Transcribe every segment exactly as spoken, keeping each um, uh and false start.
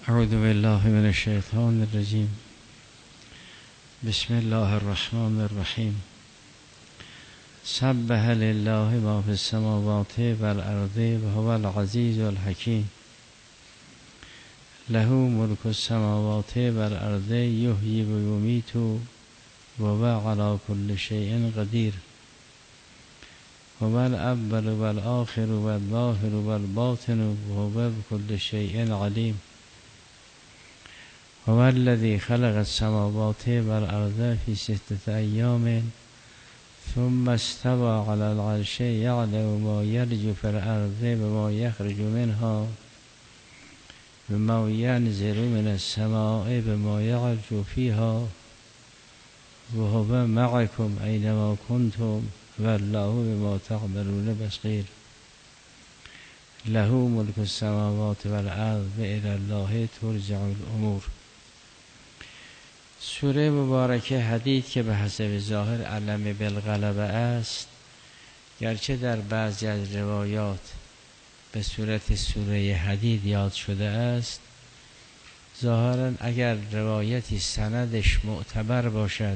اعوذ بالله من الشیطان الرجیم. بسم الله الرحمن الرحیم. سبح لله ما فی السماوات والارض وهو العزیز الحکیم. له ملک السماوات والارض یحیی و یمیت وهو علی کل شیء قدیر. هو الاول والآخر والظاهر والباطن وهو بكل شيء عليم. هو الذي خلق السماوات والأرض في ستة أيام ثم استوى على العرش يعلم ما يلج في الأرض وما يخرج منها وما ينزل من السماء وما يعرج فيها وهو معكم أينما كنتم والله بما تعملون بصير. له ملك السماوات والارض و الی الله ترجع الامور. سوره مبارکه حدید که به حسب ظاهر علم بالغلبه است، گرچه در بعضی از روایات به صورت سوره حدید یاد شده است، ظاهرا اگر روایتی سندش معتبر باشد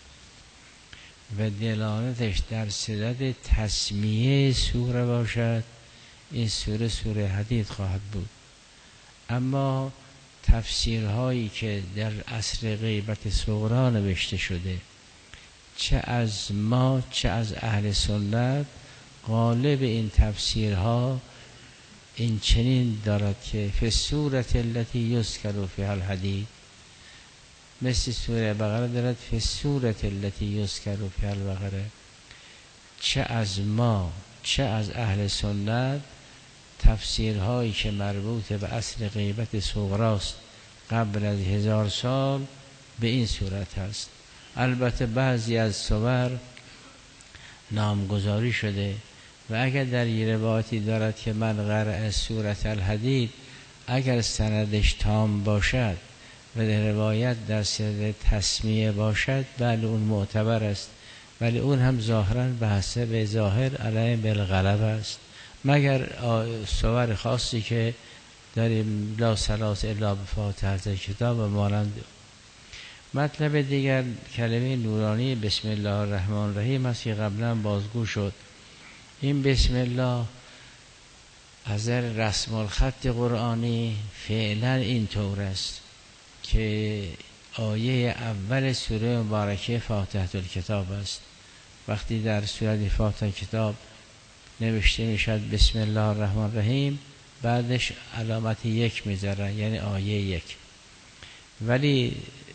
و دلالتش در صدد تسمیه سوره باشد، این سوره سوره حدید خواهد بود. اما تفسیرهایی که در عصر غیبت صغرا نوشته شده، چه از ما چه از اهل سنت، غالب این تفسیرها این چنین دارد که فی السوره التي یذکر فیها الحدید، مثل سوره بقره دارد فی السوره التي یذکر فیها البقره. چه از ما چه از اهل سنت تفسیرهایی که مربوط به عصر غیبت صغراست قبل از هزار سال به این صورت هست. البته بعضی از سور نامگذاری شده و اگر در یه روایتی دارد که من قرأ سوره الحدید، اگر سندش تام باشد و در روایت در صدد تسمیه باشد، بله اون معتبر است، ولی اون هم ظاهرا به حسب ظاهر علم بالغلبه است، مگر صور خاصی که داریم لا صلاة الا بفاتحه کتاب و مانند. مطلب دیگر کلمه نورانی بسم الله الرحمن الرحیم است که قبلا بازگو شد. این بسم الله از رسم الخط قرآنی فعلا این طور است که آیه اول سوره مبارکه فاتحه الکتاب است. وقتی در سوره فاتحه کتاب نوشته میشد بسم الله الرحمن الرحیم، بعدش علامت یک میذارن، یعنی آیه یک. ولی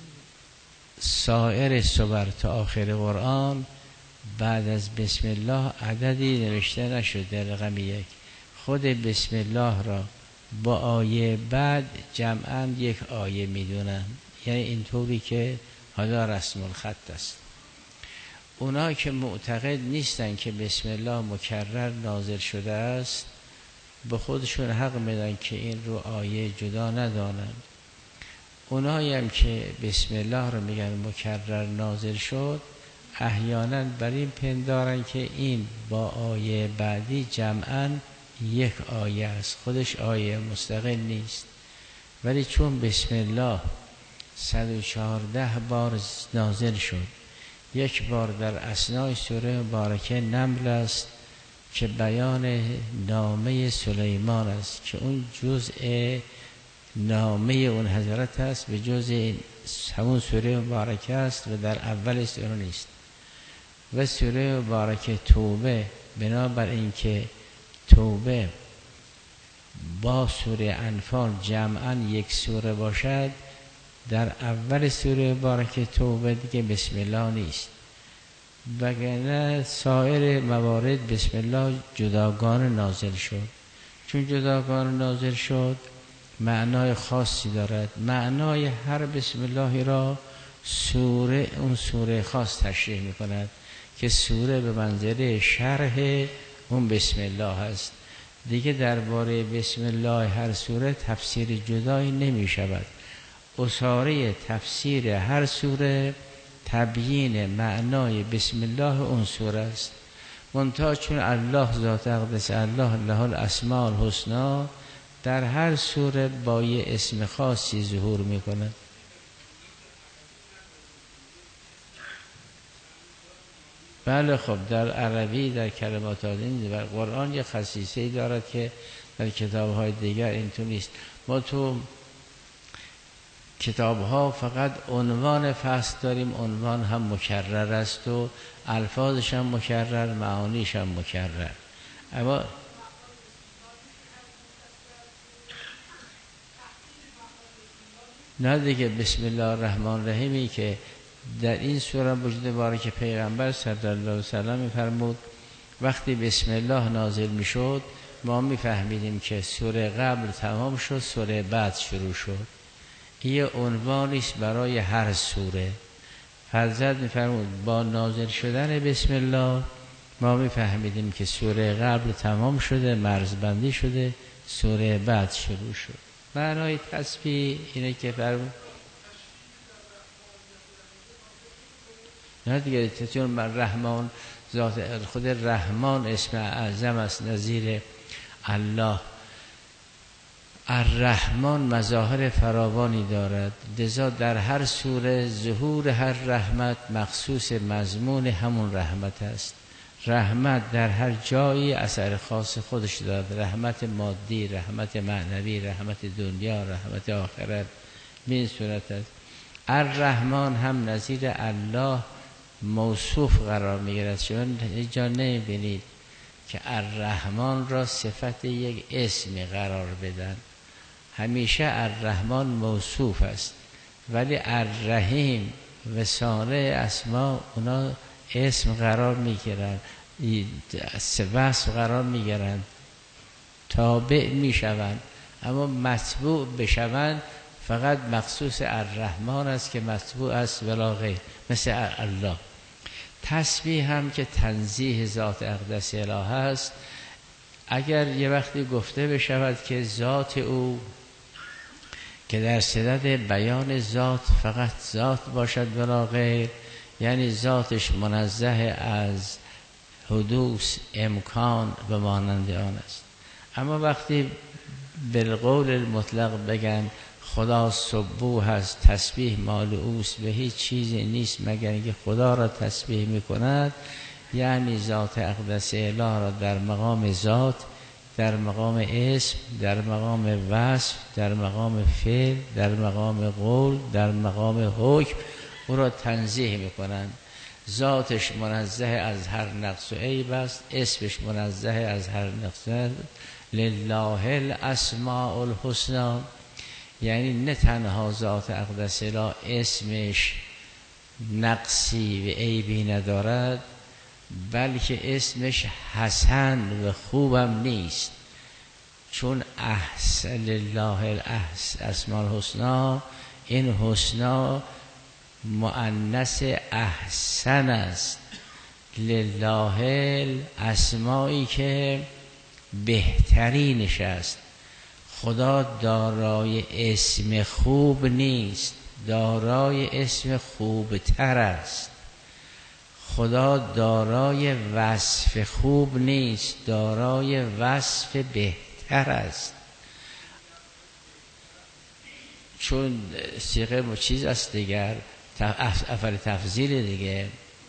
سایر سور تا آخر قرآن بعد از بسم الله عددی نوشته نشده رقم یک. خود بسم الله را با آیه بعد جمعاً یک آیه میدونن، یعنی اینطوری که حالا رسم الخط است. اونا که معتقد نیستن که بسم الله مکرر نازل شده است، به خودشون حق میدن که این رو آیه جدا ندانن. اونایی هم که بسم الله رو میگن مکرر نازل شد، احیانا بر این پندارن که این با آیه بعدی جمعاً یک آیه است، خودش آیه مستقل نیست. ولی چون بسم الله صد و چهارده بار نازل شد، یک بار در اثنای سوره مبارکه نمل است که بیان نامه سلیمان است که اون جزء نامه اون حضرت است، به جزء همون سوره مبارکه است و در اول سوره نیست. و سوره مبارکه توبه، بنابر اینکه توبه با سوره انفال جمعاً یک سوره باشد، در اول سوره مبارکه توبه دیگه بسم الله نیست، وگرنه سایر موارد بسم الله جداگانه نازل شد. چون جداگانه نازل شد معنای خاصی دارد. معنای هر بسم الله را سوره اون سوره خاص تشریح می کند که سوره به منزله شرح اون بسم الله است. دیگه درباره بسم الله هر سوره تفسیر جدایی نمی شود. اساره تفسیر هر سوره تبیین معنای بسم الله اون سوره است. منتها چون الله ذات اقدس الله له الاسماء الحسنا در هر سوره با یه اسم خاصی ظهور میکنه. بله خب در عربی در کلمات آدین در قرآن یه خصیصه‌ای دارد که در کتاب‌های دیگر این تو نیست. ما تو کتاب‌ها فقط عنوان فصل داریم، عنوان هم مکرر است و الفاظش هم مکرر، معانیش هم مکرر. اما نه دیگه بسم الله الرحمن الرحیمی که در این سوره وجود باره که پیغمبر صلی الله علیه و سلم می‌فرمود وقتی بسم الله نازل میشد ما میفهمیدیم که سوره قبل تمام شد، سوره بعد شروع شد. این عنوانی است برای هر سوره. حضرت می‌فرمود با نازل شدن بسم الله ما میفهمیدیم که سوره قبل تمام شده، مرزبندی شده، سوره بعد شروع شد. معنای تسبیح اینه که فرمود نه دیگه، چون من رحمان ذات خود رحمان اسم اعظم است نظیر الله. الرحمن مظاهر فراوانی دارد، لذا در هر سوره ظهور هر رحمت مخصوص مضمون همون رحمت است. رحمت در هر جایی اثر خاص خودش دارد، رحمت مادی، رحمت معنوی، رحمت دنیا، رحمت آخرت. به این صورت است. الرحمن هم نظیر الله موصوف قرار میگیرد. شما اینجا نمیبینید که الرحمن را صفت یک اسمی قرار بدن. همیشه الرحمن موصوف است، ولی الرحیم و سایر اسما اونا اسم قرار میگیرن، وصف قرار میگیرن، تابع میشوند. اما متبوع بشوند فقط مخصوص الرحمن است که متبوع است ولا غیر، مثل الله. تسبیح هم که تنزیه ذات اقدس اله است. اگر یه وقتی گفته بشود که ذات او که در صدد بیان ذات فقط ذات باشد ولا غیر، یعنی ذاتش منزه از حدوث، امکان و مانند آن است. اما وقتی بالقول المطلق بگن خدا سبوح است، تسبیح مال اوست، به هیچ چیزی نیست مگر اینکه خدا را تسبیح میکند، یعنی ذات اقدس اله را در مقام ذات، در مقام اسم، در مقام وصف، در مقام فعل، در مقام قول، در مقام حکم او را تنزیه میکنند. ذاتش منزه از هر نقص و عیب است، اسمش منزه از هر نقص و عیب. لله الاسماء الحسنی، یعنی نه تنها ذات اقدس اله اسمش نقصی و عیبی ندارد، بلکه اسمش حسن و خوبم نیست. چون احسن لله الاسماء الحسنی، این حسنا مؤنث احسن است. لله الاسمایی که بهترینش است. خدا دارای اسم خوب نیست، دارای اسم خوبتر است. خدا دارای وصف خوب نیست، دارای وصف بهتر است. چون صیغه چیز است دیگر، افعال تفضیل دیگه.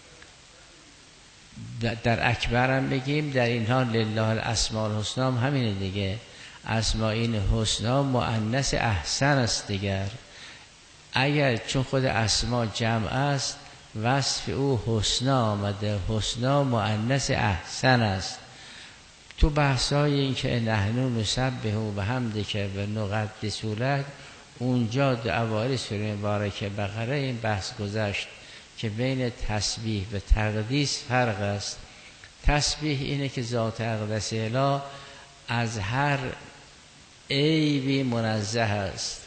در اکبر هم بگیم در اینها لله الاسماء الحسنی هم همینه دیگه. اسماء این حسنی مؤنث احسن است دیگر. اگر چون خود اسماء جمع است وصف او حسنی آمده، حسنی مؤنث احسن است. تو بحثای این که نحن نسبح و بحمدک و نقدس لک، اونجا در اوایل سوره مبارکه بقره این بحث گذشت که بین تسبیح و تقدیس فرق است. تسبیح اینه که ذات اقدس اله از هر عیبی منزه است.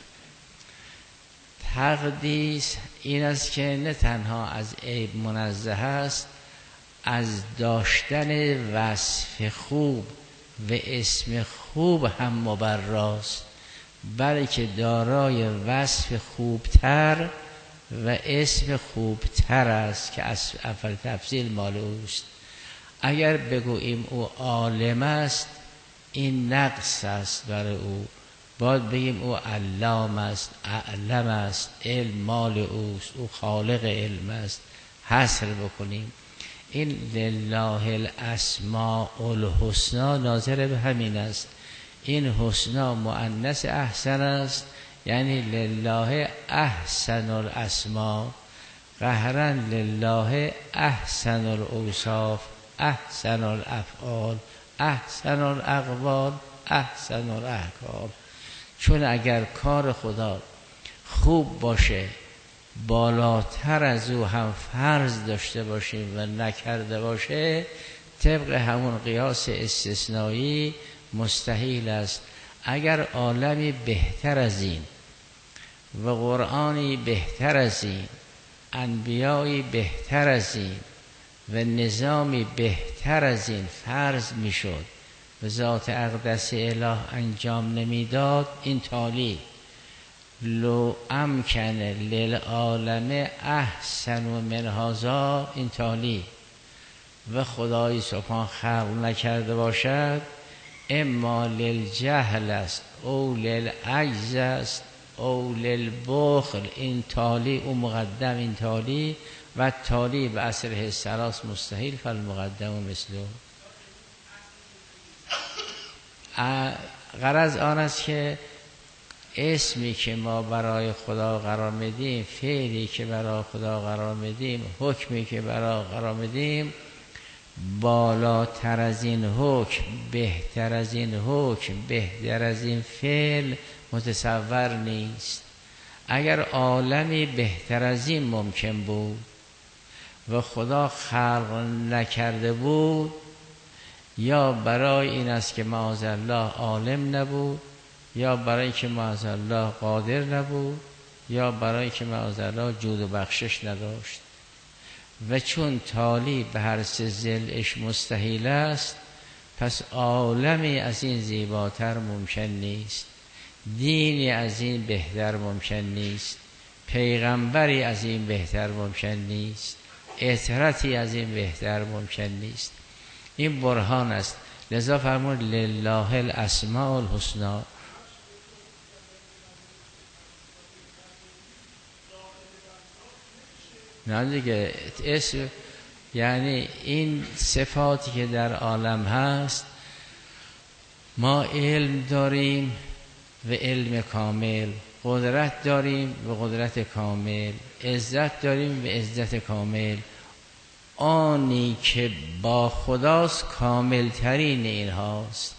تقدیس این است که نه تنها از عیب منزه است، از داشتن وصف خوب و اسم خوب هم مبراست، بلکه دارای وصف خوبتر و اسم خوبتر است که از اول تفضیل مال اوست. اگر بگوییم او عالم است، این نقص است برای او. باید بگیم او علام است، اعلم است، علم مال اوست، او خالق علم است، حصر بکنیم. این لله الاسماء الحسنا ناظر به همین است. این حسنا مؤنث احسن است، یعنی لله احسن الاسماء، قهرا لله احسن الاوصاف، احسن الافعال، احسن الاقوال، احسن الاحکام. چون اگر کار خدا خوب باشه، بالاتر از او هم فرض داشته باشیم و نکرده باشه، طبق همون قیاس استثنایی مستحیل است. اگر عالمی بهتر از این و قرآنی بهتر از این، انبیایی بهتر از این و نظامی بهتر از این فرض میشد و ذات اقدس اله انجام نمیداد، این تالی لو امکن للعالم احسن من هذا، این تالی و خدای سبحان خلق نکرده باشد، اما للجهل است او للعجز است او للبخل، این تالی او مقدم، این تالی و تالی به اصله الثلاث مستحیل، فالمقدم مثله. غرض آن است که اسمی که ما برای خدا قرار میدیم، فعلی که برای خدا قرار میدیم، حکمی که برای قرار میدیم، بالاتر از این حکم، بهتر از این حکم، بهتر از این فعل متصور نیست. اگر عالمی بهتر از این ممکن بود و خدا خلق نکرده بود، یا برای این است که معاذالله عالم نبود، یا برای این که معاذالله قادر نبود، یا برای این که معاذالله جود و بخشش نداشت. و چون تالی به هر سه ضلعش مستحیل است، پس عالمی از این زیباتر ممکن نیست، دینی از این بهتر ممکن نیست، پیغمبری از این بهتر ممکن نیست، اطهرتی از این بهتر ممکن نیست. این برهان است. لذا فرمود لله الاسماء الحسنا. نه دیگه، اسم یعنی این صفاتی که در عالم هست، ما علم داریم و علم کامل، قدرت داریم و قدرت کامل، عزت داریم و عزت کامل. آنی که با خداست کامل ترین این هاست.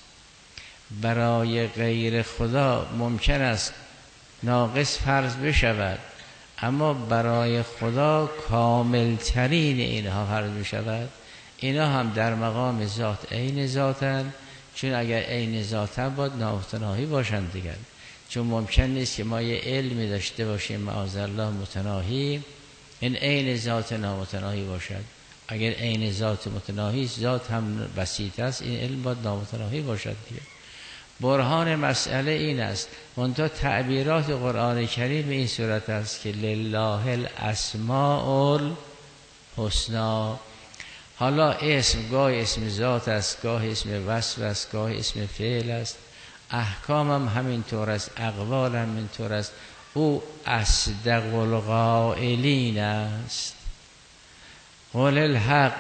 برای غیر خدا ممکن است ناقص فرض بشود، اما برای خدا کامل ترین اینها فرض بشود. اینا هم در مقام ذات عین ذاتن، چون اگر عین ذاتن باید نامتناهی باشند دیگر. چون ممکن نیست که ما یه علمی داشته باشیم معاذالله متناهی، این عین ذات نامتناهی باشد. اگر عین ذات متناهی، ذات هم بسیط است، این علم باید نامتناهی باشد دیگه. برهان مسئله این است. منتها تعبیرات قرآن کریم این صورت است که لله الاسماء الحسنا. حالا اسم گاه اسم ذات است، گاه اسم وصف است، گاه اسم فعل است، احکام هم همینطور است، اقوال هم همینطور است. او اصدق القائلین است. قول الحق،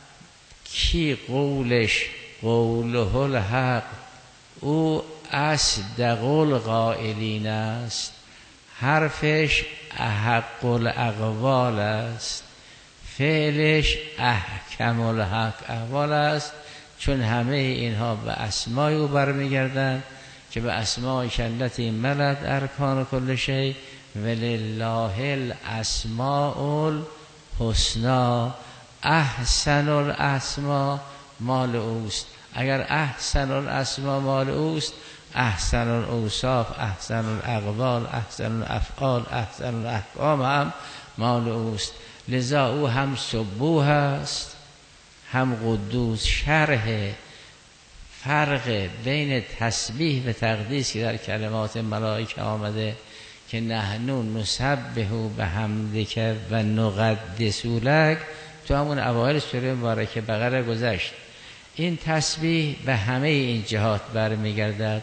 کی قولش قوله الحق، او اصدق القائلین است. حرفش احق الاقوال است، فعلش احکم الحق اقوال است. چون همه اینها به اسمای او برمیگردند که به اسمای کلتی ملت ارکان کل شی. ولله الاسماء الحسنا، احسن الاسماء مال اوست. اگر احسن الاسماء مال اوست، احسن الاوصاف، احسن الاقوال، احسن الافعال، احسن الاحکام هم مال اوست. لذا او هم سبوح است هم قدوس. شرح فرق بین تسبیح و تقدیس که در کلمات ملائکه آمده که نحنو نسبح بحمدک و نقدس لک، تو همون اوایل سوره مبارکه بقره گذشت. این تسبیح به همه این جهات برمیگردد.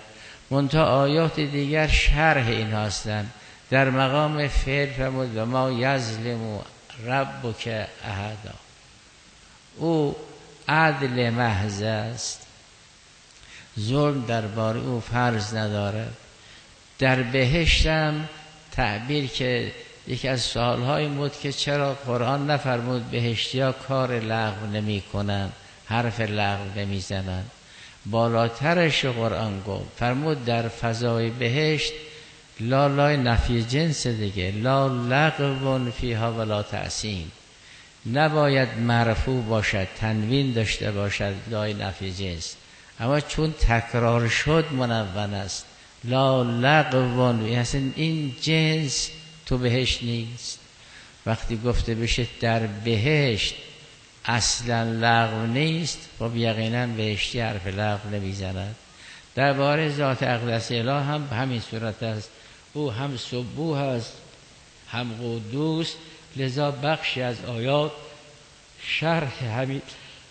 منتها آیات دیگر شرح این هستند. در مقام فعل فرمود و ما یظلم ربک احدا، او عدل محض است، ظلم درباره او فرض ندارد. در بهشتم تعبیر که یکی از سوالهای بود که چرا قرآن نفرمود بهشتی ها کار لغو نمی کنن، حرف لغو نمی زنن، بالاترش قرآن گفت فرمود در فضای بهشت لا لای نفی جنس دیگه، لا لغو فیها ولا تأثیم، نباید مرفوع باشد، تنوین داشته باشد، لای نفی جنس، اما چون تکرار شد منون است. لا لغو، یعنی این جنس تو بهشت نیست. وقتی گفته بشه در بهشت اصلا لغو نیست، خب یقینا بهشتی حرف لغو نمیزند. درباره ذات اقدس اله هم همین صورت است، او هم سبوح است هم قدوس، لذا بخشی از آیات شرح همین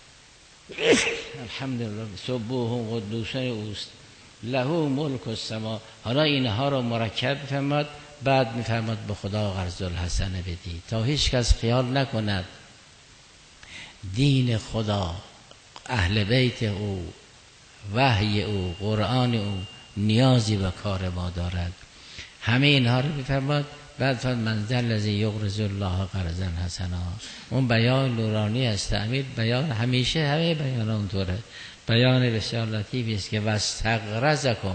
الحمدلله سبوح و قدوسن اوست، له ملک السما. حالا اینها رو مرکب فرماد، بعد میفرماد به خدا قرض الحسنه بدی، تا هیچ کس خیال نکند دین خدا، اهل بیت او، وحی او، قرآن او نیازی به کار ما دارد. همه اینها رو میفرماد. بعد فرمود من ذا الذی یقرض الله قرضا حسنا. اون بیان نورانی است، تعمیر بیان همیشه همه بیان اونطوره، بیان بسیار لطیفی است که واستغرضکم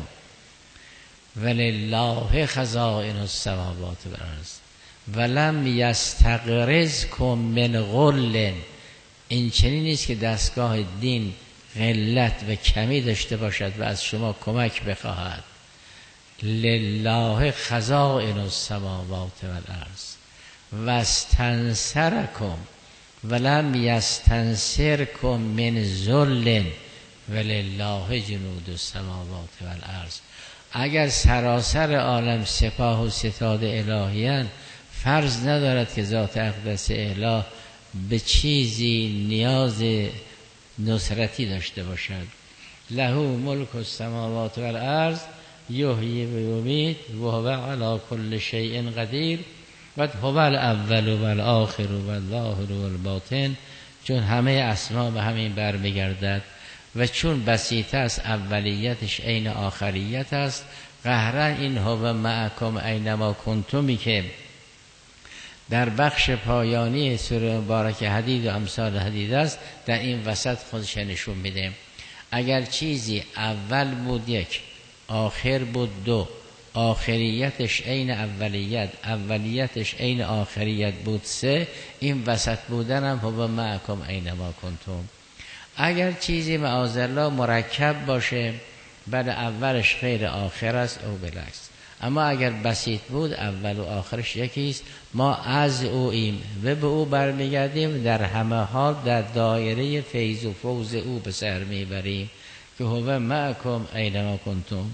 ولله خزائن السماوات والارض ولم یستغرضکم من غل. این چنین نیست که دستگاه دین قلت و کمی داشته باشد و از شما کمک بخواهد. لله خزائن السماوات والارض واستنصرکم ولم یستنصرکم من ذل ولله جنود السماوات والارض. اگر سراسر عالم سپاه و ستاد الهیان، فرض ندارد که ذات اقدس اله به چیزی نیاز نصرتی داشته باشد. له ملک السماوات والارض یحیی و یمیت و هو علی کل شیء قدیر و هو الاول و الاخر و الظاهر و الباطن. چون همه اسما به همین برمیگردد و چون بسیط است، اولیتش عین آخریت است. قهرن این هو معکم اینما کنتمی که در بخش پایانی سوره مبارک حدید و امثال حدید است، در این وسط خودش نشون میده. اگر چیزی اول بود یک، آخر بود دو، آخریتش عین اولیت، اولیتش عین آخریت بود سه، این وسط بودن هم هو معکم اینما کنتم. اگر چیزی معاذالله مرکب باشه، بعد اولش غیر آخر است او بالعکس. اما اگر بسیط بود اول و آخرش یکیست، ما از اویم و به او برمیگردیم، در همه حال در دایره فیض و فوز او به سر میبریم که هو معکم اینما کنتم.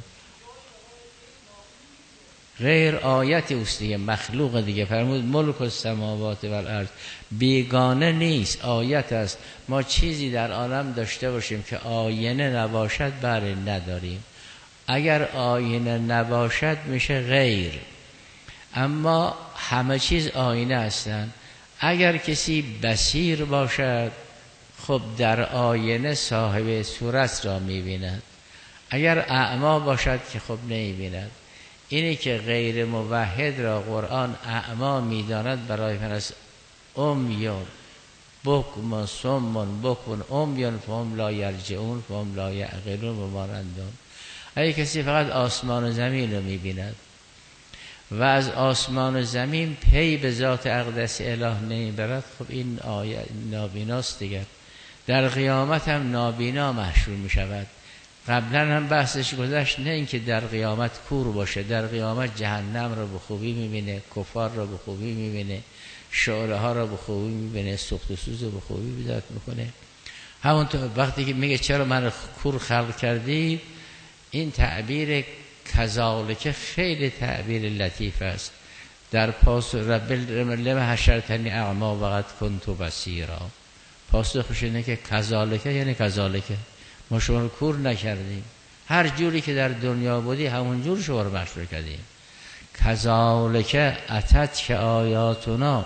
غیر آیت اوست دیگه، مخلوق دیگه. فرمود ملک السماوات والارض، بیگانه نیست، آیت است. ما چیزی در عالم داشته باشیم که آینه نباشد، بله نداریم. اگر آینه نباشد میشه غیر، اما همه چیز آینه هستند. اگر کسی بصیر باشد، خب در آینه صاحب صورت را میبیند. اگر اعما باشد که خب نمیبیند. اینی که غیر موحد را قرآن اعما میداند برای من از امیون بکم سمون بکن امیون فهم لا یرجعون فهم لا یعقلون و مانندون. اگه کسی فقط آسمان و زمین رو میبیند و از آسمان و زمین پی به ذات اقدس اله نمیبرد، خب این آیه نابیناست دیگر. در قیامت هم نابینا محشور میشود. قبلا هم بحثش گذشت، نه اینکه در قیامت کور باشه، در قیامت جهنم رو به خوبی میبینه، کفار رو به خوبی میبینه، شعله ها رو به خوبی میبینه، سوخت و سوز رو به خوبی بیداد میکنه. همونطور وقتی که میگه چرا من کور خلق کردی، این تعبیر کذالک خیلی تعبیر لطیف است. در پاس رب لم حشرتنی اعما وقد کنت بصیرا، پاسخش اینه که کذالک یعنی کذالک، ما شما رو کور نکردیم، هر جوری که در دنیا بودی همون جور شما رو مشروع کردیم. کذالک اتت که آیاتنا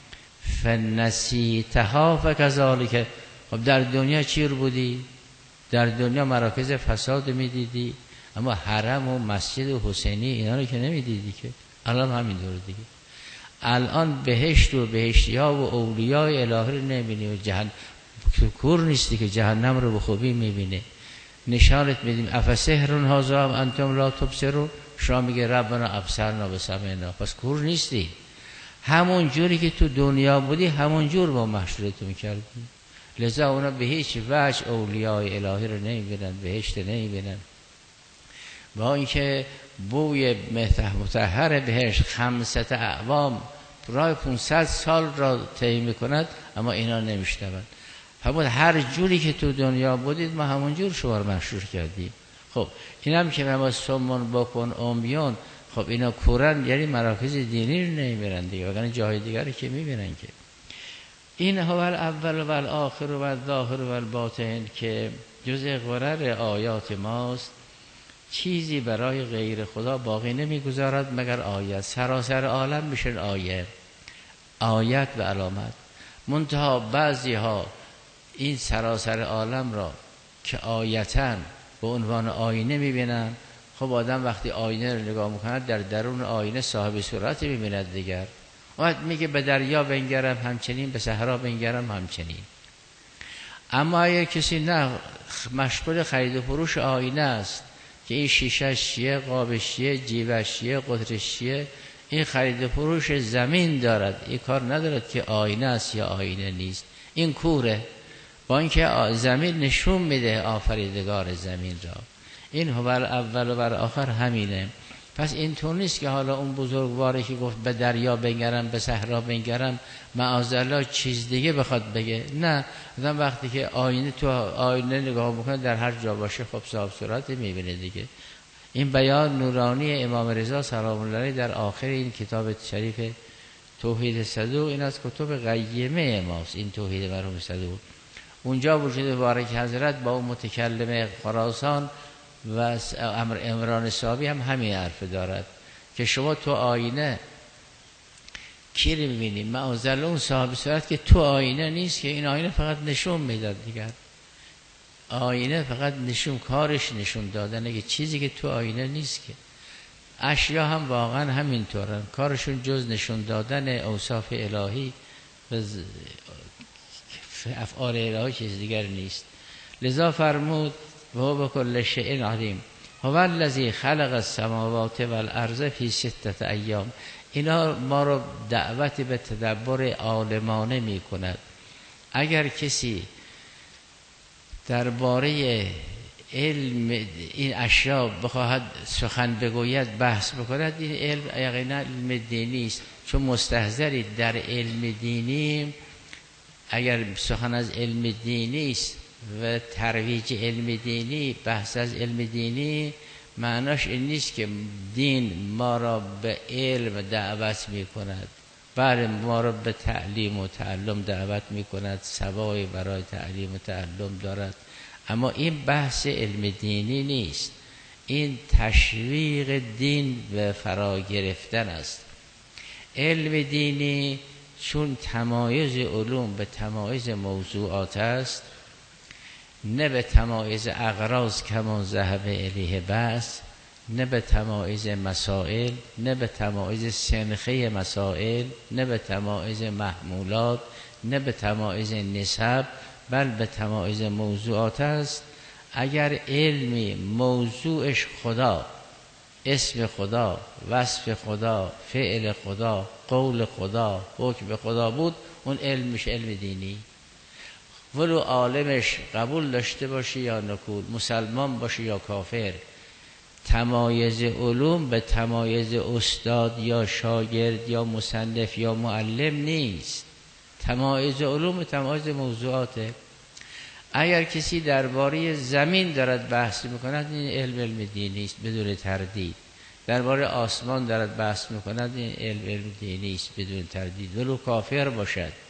فنسیتها فکذالک. خب در دنیا چی رو بودی؟ در دنیا مراکز فساد میدیدی، اما حرم و مسجد و حسینی اینا رو که نمیدیدی که. الان همین دور دیگه. الان بهشت و بهشتی ها و اولیای الهی رو نمیبینی و جهنم کور نیستی که جهنم رو به خوبی میبینه. نشانت میدیم افسحرون هذا انتم لا تبصرون. شما میگه ربنا ابصرنا و سمعنا، پس کور نیستی. همون جوری که تو دنیا بودی همون جور با محشورتون کردی. لذا اونا به هیچ وجه اولیای الهی رو نمیبینن، بهشت نمیبینن. با اینکه بوی مطهر بهشت خمسة اعوام راه پانصد سال را طی میکند، اما اینا نمیشنون. فرمود هر جوری که تو دنیا بودید ما همون جور شما رو مشهور کردیم. خب اینم که ما سمون بکن امیون، خب اینا کورن، یعنی مراکز دینی رو نمیبینن دیگه، وگرنه جای دیگری که میبینن که. این هو الاول و الاخر و الظاهر و الباطن که جزء غرر آیات ماست. چیزی برای غیر خدا باقی نمیگذارد مگر آیت. سراسر عالم میشن آیه، آیت و علامت. منتها بعضی ها این سراسر عالم را که آیتن به عنوان آینه میبینن. خب آدم وقتی آینه رو نگاه میکند در درون آینه صاحب صورتی میبیند دیگر. وقت میگه به دریا بنگرم همچنین، به صحرا بنگرم همچنین. اما اگر کسی نه مشغول خرید و فروش آینه است که این شیشه‌ش چیه، قابش چیه، جیبش چیه، قطرش چیه، این خرید و فروش زمین دارد، این کار ندارد که آینه است یا آینه نیست. این کوره، با اینکه زمین نشون میده آفریدگار زمین را. این هو اول و آخر همینه. پس این طور نیست که حالا اون بزرگواری که گفت به دریا بنگرم، به صحرا بنگرم، معاذالله چیز دیگه بخواد بگه. نه، آدم وقتی که آینه تو آینه نگاه بکنه در هر جا باشه خب صاحب صورت میبینه دیگه. این بیان نورانی امام رضا سلام الله علیه در آخر این کتاب شریف توحید صدوق، این از کتب قیمه ماست. این توحید مرحوم صدوق اونجا وجود بارک حضرت با اون متکلم خراسان و امر عمران صحابی هم همین حرف دارد که شما تو آینه کی رو می‌بینید؟ معاذالله اون صاحب صورت که تو آینه نیست، که این آینه فقط نشون میداد دیگر. آینه فقط نشون، کارش نشون دادن که چیزی که تو آینه نیست. که اشیا هم واقعا همینطورن، کارشون جز نشون دادن اوصاف الهی و افعال الهی چیز دیگر نیست. لذا فرمود و هو بكل شيء علیم هو الذی خلق السماوات والارض فی ستة ایام. اینا ما رو دعوت به تدبر عالمانه می کند. اگر کسی درباره علم این اشیا بخواهد سخن بگوید، بحث بکند، این علم یقینا علم دینی است. چون مستحضری در علم دینی، اگر سخن از علم دینی است و ترویج علم دینی، بحث از علم دینی، معناش این نیست که دین ما را به علم دعوت می کند. بله ما را به تعلیم و تعلم دعوت می کند، ثوابی برای تعلیم و تعلم دارد، اما این بحث علم دینی نیست. این تشویق دین و فرا گرفتن است. علم دینی چون تمایز علوم به تمایز موضوعات است، نه به تمایز اغراض کمان ذهب الیه بس، نه به تمایز مسائل، نه به تمایز سنخه مسائل، نه به تمایز محمولات، نه به تمایز نسب، بل به تمایز موضوعات است. اگر علمی موضوعش خدا، اسم خدا، وصف خدا، فعل خدا، قول خدا، حکم خدا بود، اون علم میشه علم دینی. ولو عالمش قبول داشته باشه یا نکول، مسلمان باشه یا کافر، تمایز علوم به تمایز استاد یا شاگرد یا مصنف یا معلم نیست. تمایز علوم به تمایز موضوعاته. اگر کسی درباره زمین دارد بحث میکند، این علم علم دینی است بدون تردید. درباره آسمان دارد بحث میکند، این علم علم دینی است بدون تردید، ولو کافر باشد.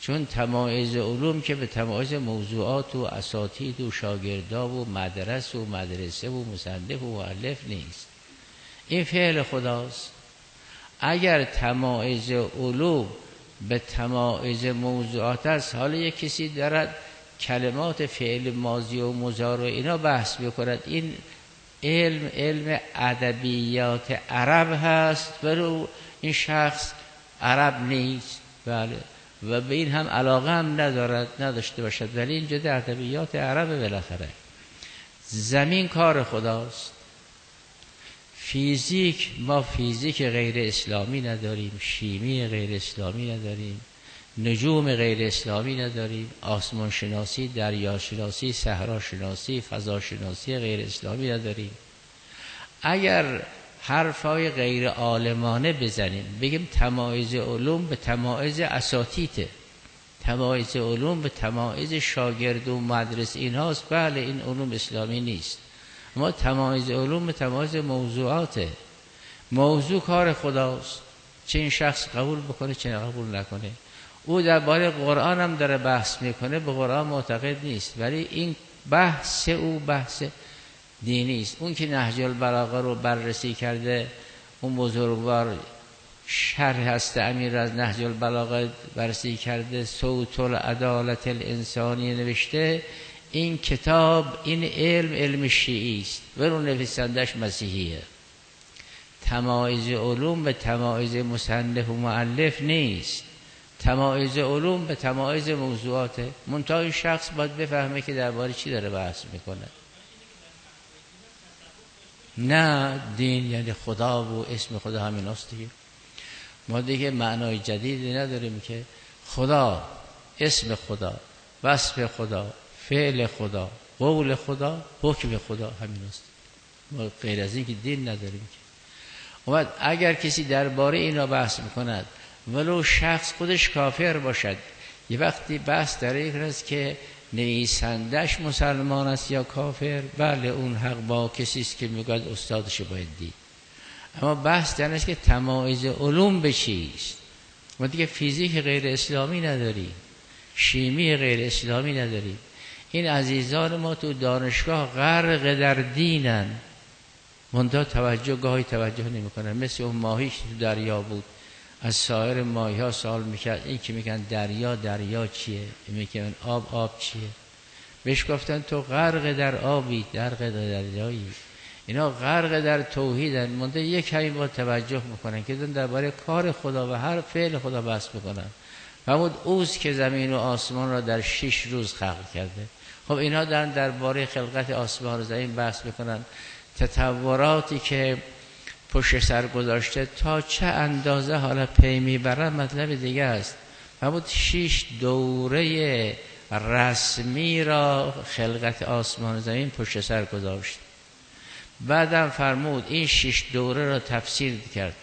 چون تمایز علوم که به تمایز موضوعات و اساتید و شاگردا و مدرس و مدرسه و مصنف و مؤلف نیست، این فعل خداست. اگر تمایز علوم به تمایز موضوعات است، حالا یک کسی دارد کلمات فعل ماضی و مضارع اینا بحث بکند، این علم علم ادبیات عرب هست، ولی این شخص عرب نیست، بله، و به این هم علاقه هم ندارد نداشته باشد، ولی این جده ادبیات عرب بالاخره. زمین کار خداست. فیزیک، ما فیزیک غیر اسلامی نداریم، شیمی غیر اسلامی نداریم، نجوم غیر اسلامی نداریم، آسمان شناسی، دریا شناسی، صحرا شناسی، فضا شناسی غیر اسلامی نداریم. اگر حرفای غیر عالمانه بزنیم بگیم تمایز علوم به تمایز اساتیده، تمایز علوم به تمایز شاگرد و مدرس این هاست، بله این علوم اسلامی نیست. اما تمایز علوم به تمایز موضوعاته. موضوع کار خداست، چه این شخص قبول بکنه چه قبول نکنه. او درباره قرآن هم داره بحث میکنه، به قرآن معتقد نیست، ولی این بحث او بحث دینی است. اون که نهج البلاغه رو بررسی کرده، اون بزرگوار شرح هست امیر از نهج البلاغه بررسی کرده، صوت العدالت الانسانی نوشته، این کتاب این علم علم شیعی است و اون نویسندش مسیحیه. تمایز علوم به تمایز مصنف و مؤلف نیست، تمایز علوم به تمایز موضوعاته. منتها این شخص باید بفهمه که درباره چی داره بحث میکنه. نه دین یعنی خدا و اسم خدا همین است دیگه. ما دیگه معنای جدیدی نداریم که خدا، اسم خدا، وصف خدا، فعل خدا، قول خدا، حکم خدا همین است. ما غیر از این که دین نداریم که. اومد اگر کسی درباره اینا بحث میکند ولو شخص خودش کافر باشد، یه وقتی بحث در این است که نویسندش مسلمان است یا کافر، بله اون حق با کسی است که میگه استادش باید دید. اما بحث در این است که تمایز علوم به چیست. ما دیگه فیزیک غیر اسلامی نداریم، شیمی غیر اسلامی نداریم. این عزیزان ما تو دانشگاه غرق در دینن، منتها توجه گاهی توجه نمی کنن. مثل اون ماهیش تو دریا بود، از سایر ماهی ها سوال میکرد، این که میگن دریا دریا چیه، این میگن آب آب چیه، بهش گفتن تو غرق در آبی، غرق در دریایی. اینا غرق در توحیدن، منتها یک کمی با توجه میکنن که درباره کار خدا و هر فعل خدا بحث میکنن. فرمود اوست که زمین و آسمان را در شش روز خلق کرده. خب اینا دارن درباره خلقت آسمان و زمین بحث میکنن، تطوراتی که پشت سر گذاشته تا چه اندازه حالا پی میبرن مطلب دیگه است. فرمود شش دوره رسمی را خلقت آسمان و زمین پشت سر گذاشت. بعدم فرمود این شش دوره را تفسیر کرد.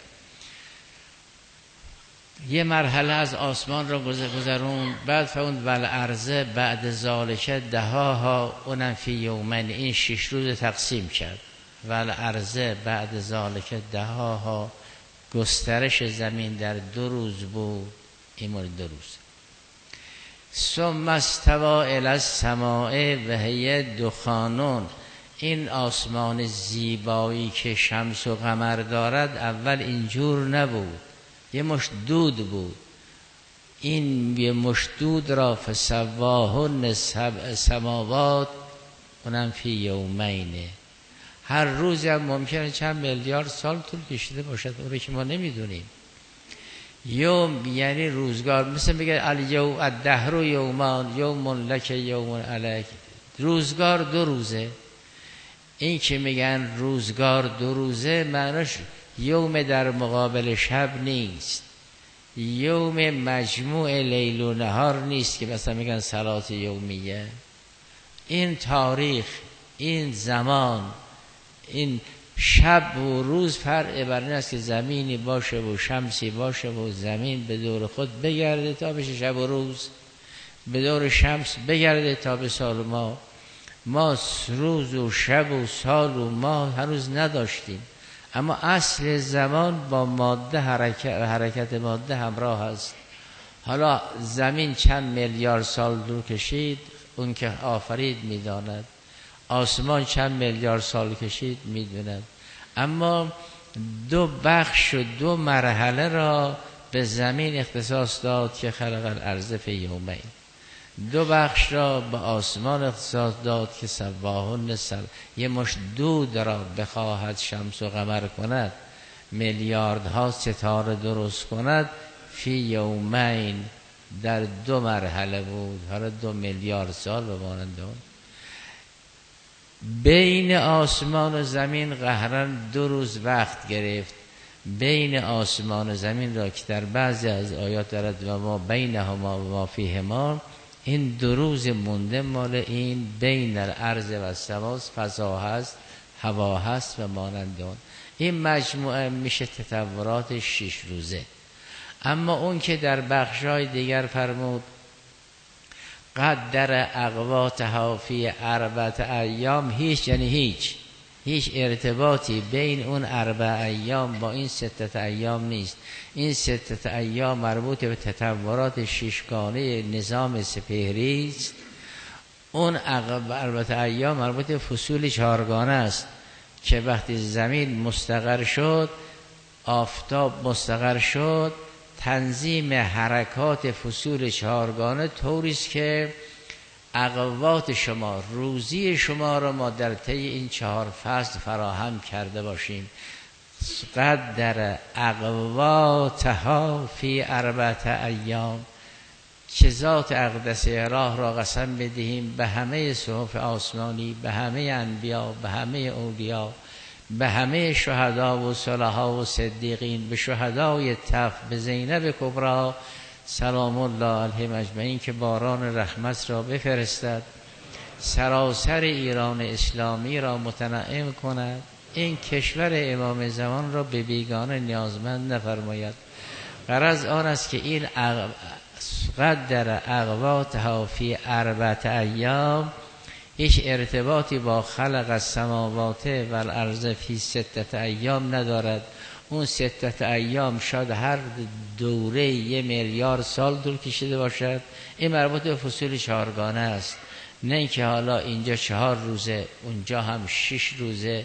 یه مرحله از آسمان را گذرون، بعد فرمود والارض بعد ذالک دهاها اونم فی یومین، این شش روز تقسیم کرد. والارض بعد ذالک دهاها، گسترش زمین در دو روز بود، این مورد دو روز. ثم استوى الی السماء و هی دخانون، این آسمان زیبایی که شمس و قمر دارد اول اینجور نبود، یه مشت دود بود. این یه مشت دود را فسواهن سبع سماوات اونم فی یومین، هر روزی هم ممکنه چند میلیارد سال طول کشیده باشد، اون که ما نمیدونیم. یوم یعنی روزگار، مثل میگه الیوم الدهر یومان، یوم لک یوم علیک، روزگار دو روزه. این که میگن روزگار دو روزه معناش یوم در مقابل شب نیست، یوم مجموع لیل و نهار نیست که مثلا میگن صلات یومیه. این تاریخ، این زمان، این شب و روز فرق بر این است که زمینی باشه و شمسی باشه و زمین به دور خود بگرده تا بشه شب و روز، به دور شمس بگرده تا به سال و ماه. ما روز و شب و سال و ماه هنوز نداشتیم، اما اصل زمان با ماده حرکت, حرکت ماده همراه است. حالا زمین چند میلیارد سال دور کشید، اون که آفرید میداند. آسمان چند میلیارد سال کشید میدوند. اما دو بخش و دو مرحله را به زمین اختصاص داد که خلق الارض فی یومین. دو بخش را به آسمان اختصاص داد که سواهن سب، یه مشت دود را بخواهد شمس و قمر کند، میلیاردها ستاره درست کند، فی یومین، در دو مرحله بود. حالا دو میلیارد سال به مانند اون. بین آسمان و زمین قهرا دو روز وقت گرفت. بین آسمان و زمین را که در بعضی از آیات دارد و ما بینهما و ما فیهما، این دو روز مونده مال این بین الارض و السما، فضا هست، هوا هست و مانند اون. این مجموعه میشه تطورات شش روزه. اما اون که در بخشای دیگر فرمود قدر اقواتها فی اربعة ایام، هیچ یعنی هیچ هیچ ارتباطی بین اون اربع ایام با این ستت ایام نیست. این ستت ایام مربوط به تطورات ششگانه نظام سپهری است. اون اربعة ایام مربوط به فصول چهارگانه است که وقتی زمین مستقر شد، آفتاب مستقر شد، تنظیم حرکات فصول چهارگانه طوری است که اقوات شما، روزی شما را ما در طی این چهار فصل فراهم کرده باشیم. قدر اقواتها فی اربعة ایام، که ذات اقدس راه را قسم بدهیم به همه صحف آسمانی، به همه انبیا، به همه اولیا، به همه شهدا و صلحا و صدیقین، به شهدای تف، به زینب کبرا سلام الله علیهم اجمعین که باران رحمت را بفرستد، سراسر ایران اسلامی را متنعم کند، این کشور امام زمان را به بیگانه نیازمند نفرماید. غرض آن است که این قدر اقواتها فی اربعة ایام هیچ ارتباطی با خلق السماوات و الارض فی ستت ایام ندارد. اون ستت ایام شاید هر دوره یه میلیارد سال طول کشیده باشد. این مربوط به فصول چهارگانه است، نه اینکه حالا اینجا چهار روزه اونجا هم شش روزه،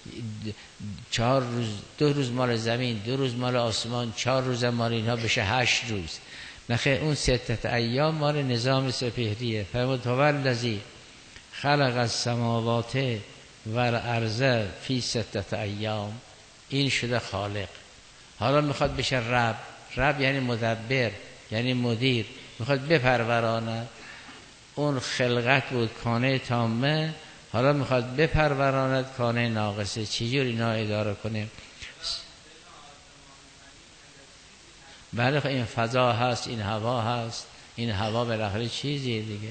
چهار روز، دو روز مال زمین، دو روز مال آسمان، چهار روز مال اینها بشه هشت روز. نخیر، اون ستت ایام مال نظام سپهریه. فرمود هو الذی خلق السماوات و الارض فی ستت ایام. این شده خالق. حالا میخواد بشه رب. رب یعنی مدبر، یعنی مدیر. میخواد بپروراند. اون خلقت بود کانه تامه، حالا میخواد بپروراند کانه ناقصه. چجور اینا اداره کنیم؟ بله، این فضا هست، این هوا هست. این هوا بالاخره چیزیه دیگه.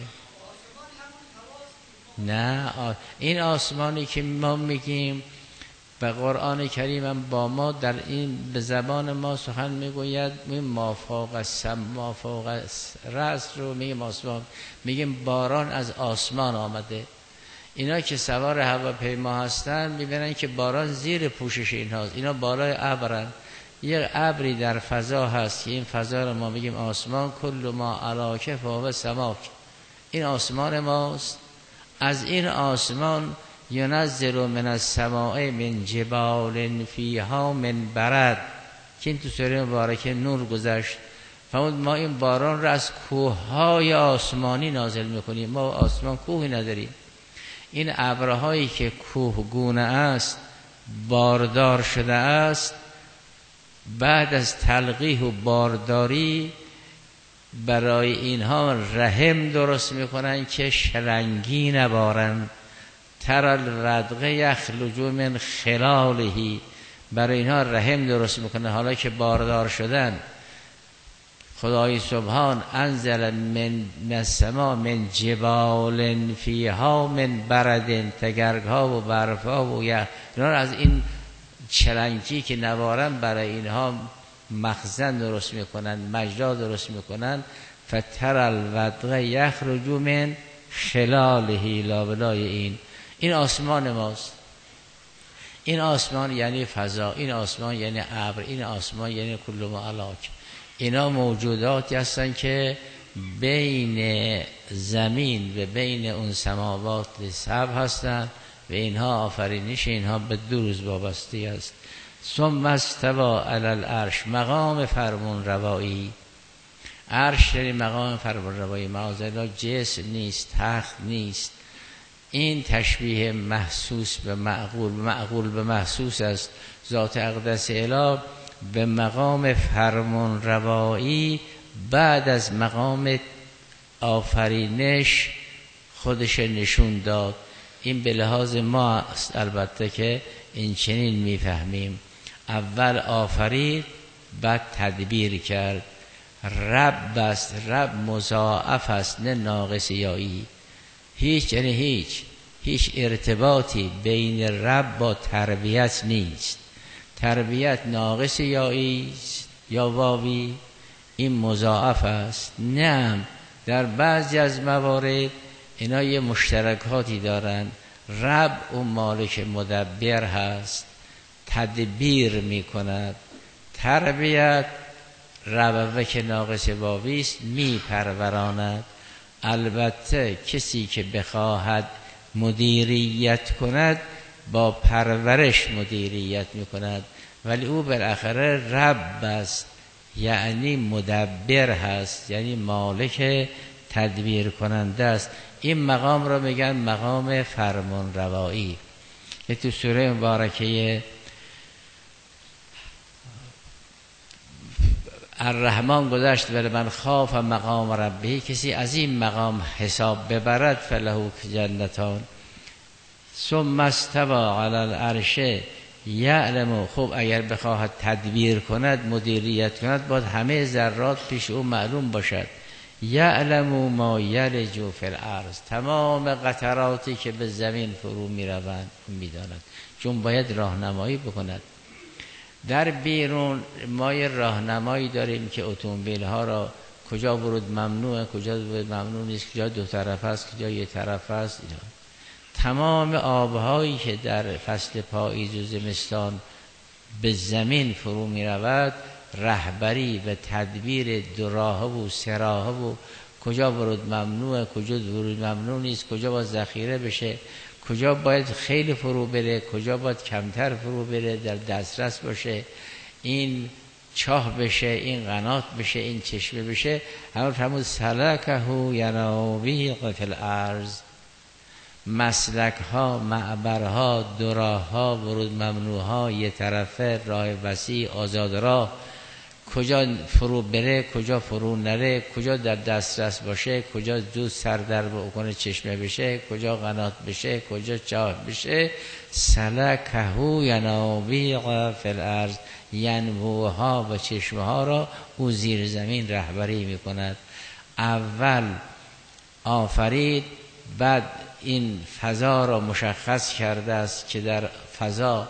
نه، این آسمانی که ما میگیم به قرآن کریم هم با ما در این به زبان ما سخن میگوید. میگیم ما فوق السما، ما فوق رأس رو میگیم آسمان، میگیم باران از آسمان آمده. اینا که سوار هواپیما هستن میبینن که باران زیر پوشش اینهاست. اینا بالای ابرن. یک ابری در فضا هست که این فضا رو ما میگیم آسمان. کل ما علاکه فوق سماک، این آسمان ماست. از این آسمان ینزل من السماء من جبال فیها من برد، که این تو سوره مبارکه نور گذشت. فرمود ما این باران را از کوههای آسمانی نازل میکنیم. ما آسمان کوهی نداریم. این ابرهایی که کوهگونه است، باردار شده است، بعد از تلقیح و بارداری برای اینها رحم درست میکنن که شلنگی نبارن. تر الودغ یخرج من خلالهی، برای اینها رحم درست میکنه. حالا که باردار شدن، خدای سبحان انزل من السما من جبال فیها من برد، تگرگ ها و برف ها و یخ، اینا از این چلنگی که نوارن برای اینها مخزن درست میکنن، مجرا درست میکنن. فتر الودغ یخرج من خلالهی، لابلای این این آسمان ماست. این آسمان یعنی فضا، این آسمان یعنی ابر، این آسمان یعنی کل ما علاک. اینا موجوداتی هستن که بین زمین و بین اون سماوات سبع هستن و اینها آفرینش اینها به دو روز وابسته است. ثم استوى علی العرش، مقام فرمون روایی. عرش یعنی مقام فرمون روایی، معاذالله جسم نیست، تخت نیست. این تشبیه محسوس به معقول، معقول به محسوس است. ذات اقدس اله به مقام فرمون روایی بعد از مقام آفرینش خودش نشون داد. این به لحاظ ما است البته که این چنین میفهمیم. اول آفرید بعد تدبیر کرد. رب است، رب مضاعف است نه ناقص یایی. هیچ یعنی هیچ هیچ ارتباطی بین رب با تربیت نیست. تربیت ناقص یایی یا واوی، این مضاعف است. نه، در بعضی از موارد اینا یه مشترکاتی دارن. رب اون مالک مدبر هست، تدبیر می کند. تربیت ربوه که ناقص واوی است می پروراند. البته کسی که بخواهد مدیریت کند با پرورش مدیریت می کند، ولی او بالاخره رب است، یعنی مدبر هست، یعنی مالک تدبیر کننده است. این مقام را میگن مقام فرمان روایی که تو سوره مبارکه الرحمن گذشت. ولی من خاف مقام ربی، کسی از این مقام حساب ببرد فله جنتان. ثم استوى علی العرش یعلم. خب اگر بخواهد تدبیر کند، مدیریت کند، باید همه ذرات پیش او معلوم باشد. یعلم ما یلج فی الارض، تمام قطراتی که به زمین فرو می روند میداند، چون باید راهنمایی بکند. در بیرون ما یه راهنمایی داریم که اتومبیل ها را کجا ورود ممنوعه، کجا ورود ممنوع نیست، کجا دو طرف است، کجا یک طرف است. اینا تمام آبهایی که در فصل پاییز و زمستان به زمین فرو می رود، رهبری و تدبیر دو راهه و سه راهه و کجا ورود ممنوعه، کجا ورود ممنوع نیست، کجا باید ذخیره بشه، کجا باید خیلی فرو بره، کجا باید کمتر فرو بره، در دسترس باشه، این چاه بشه، این قنات بشه، این چشمه بشه. همون فرمود سلکه ینابیق فی الارض. مسلک ها، معبرها، دو راه ها، ورود ممنوع ها، یه طرفه، راه وسیع، آزاد راه، کجا فرو بره، کجا فرو نره، کجا در دسترس باشه، کجا دو سر در بکنه چشمه بشه، کجا قنات بشه، کجا چاه بشه. سلکه ینابیق فی الارض، ینبوها و چشمه ها را او زیر زمین رهبری می کند. اول آفرید، بعد این فضا را مشخص کرده است که در فضا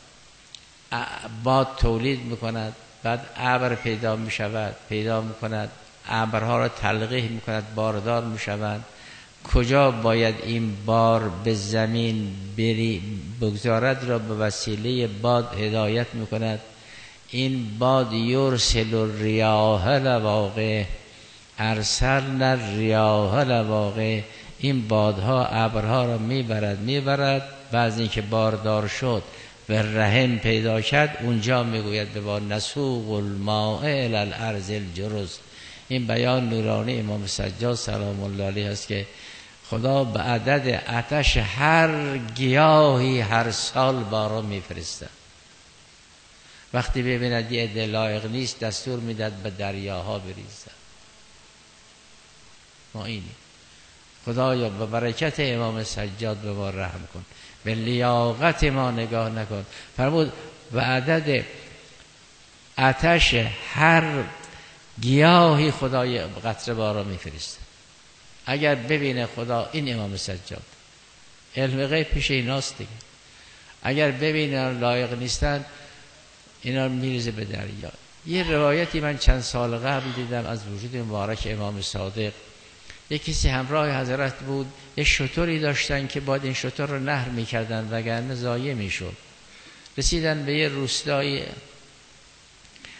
باد تولید می کند، بعد ابر پیدا می شود، پیدا می کند، ابرها را تلقیح می کند، باردار می شوند. کجا باید این بار به زمین بری بگذارد را به وسیله باد هدایت می کند. این باد یرسل الریاح لواقع، ارسلنا الریاح لواقع. این بادها ابرها را میبرد میبرد بعد اینکه باردار شد و رحم پیدا کرد، اونجا میگوید به با نسوق الماء الی الارض الجرز. این بیان نورانی امام سجاد سلام الله علیه است که خدا به عدد آتش هر گیاهی هر سال باران میفرسته. وقتی ببیند یه عده لایق نیست، دستور میداد به دریاها بریزد. ما اینی خدایا به برکت امام سجاد به ما رحم کن، به لیاقت ما نگاه نکن. فرمود و عدد آتش هر گیاهی خدای قطره باران میفرسته. اگر ببینه خدا، این امام سجاد علم غیب پیش ایناست دیگه، اگر ببینه لایق نیستن اینا میریزه به دریا. یه روایتی من چند سال قبل دیدم از وجود مبارک امام صادق. یک کسی همراه حضرت بود، یه شتری داشتن که باید این شتر رو نهر میکردن وگرنه ضایع میشد. رسیدن به یه روستایی،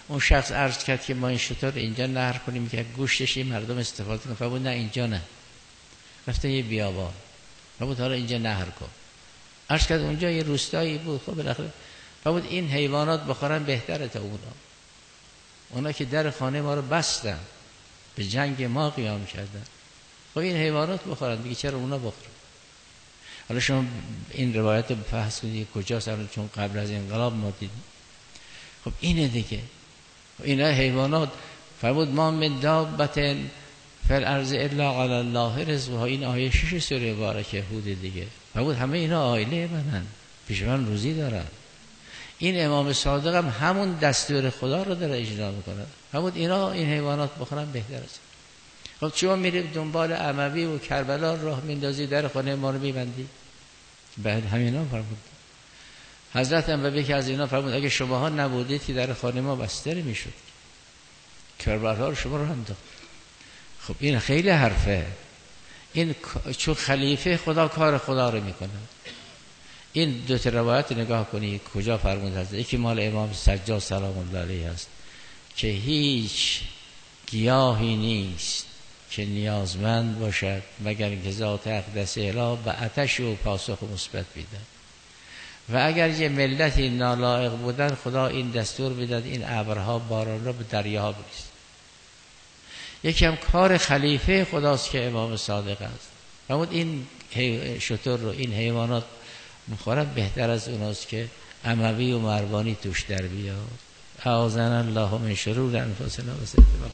اون شخص عرض کرد که ما این شطور اینجا نهر کنیم که گوشتش این مردم استفاده کنن. فرمود نه اینجا نه، رفتن یه بیابان. فرمود حالا اینجا نهر کن. عرض کرد اونجا یه روستایی بود. خب بالاخره فرمود این حیوانات بخورن بهتره تا اونا. اونا که در خانه ما رو بستن، به جنگ ما قیام کردن. خب این حیوانات بخورن دیگه، چرا اونا بخورن؟ حالا شما این روایت رو بحث کنید کجاست، چون قبل از انقلاب ما دیدیم. خب اینه دیگه، اینا حیوانات. فرمود ما من دابة فی الارض الا علی الله رزقها. این آیه شش سوره مبارکه هود دیگه. فرمود همه اینا عائله منن، پیش من روزی دارن. این امام صادق هم همون دستور خدا رو داره اجرا میکنه. فرمود اینا این حیوانات بخورن بهتر است. خب شما میرید دنبال اموی و کربلا راه میندازی، در خانه ما رو میبندی. بعد همینا فرمود حضرت انبیاء که از اینا فرمود اگه شماها نبودید که در خانه ما بسته میشد، کربلا رو شما رو هم داد. خب این خیلی حرفه. این چون خلیفه خدا کار خدا رو میکنه. این دو تا روایت نگاه کنید کجا فرمود هست. یکی مال امام سجاد سلام الله علیه است که هیچ گیاهی نیست که نیازمند باشد مگر اینکه ذات اقدس اله به آتش و پاسخ مثبت بیده. و اگر یه ملتی نالایق بودن خدا این دستور میداد این ابرها باران را به دریاها بریزد. یکی هم کار خلیفه خداست که امام صادق است. فرمود این شتر رو این حیوانات بخورن بهتر از اوناست که اموی و مروانی توش در بیاد. اعاذنا الله من شرور انفسنا و